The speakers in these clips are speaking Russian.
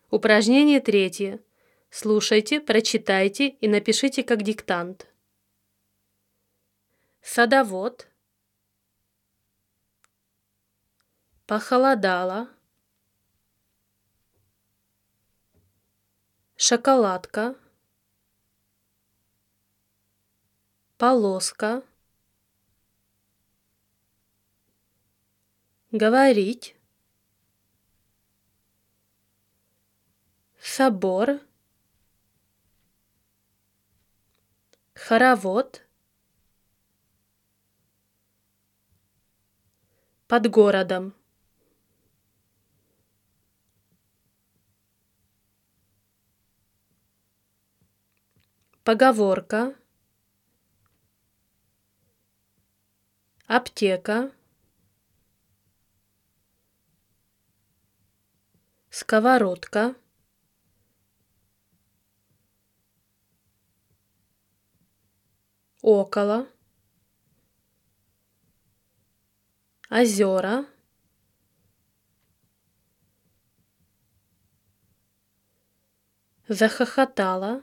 Упражнение третье. Слушайте, прочитайте и напишите как диктант. Садовод. Похолодало. Шоколадка. Полоска. Говорить. Собор. Хоровод. Под городом. Поговорка. Аптека. Сковородка. Около. Озера. Захохотала.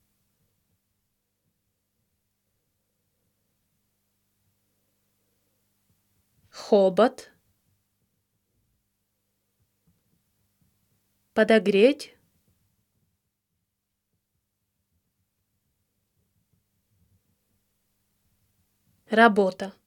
Хобот. Подогреть. Работа.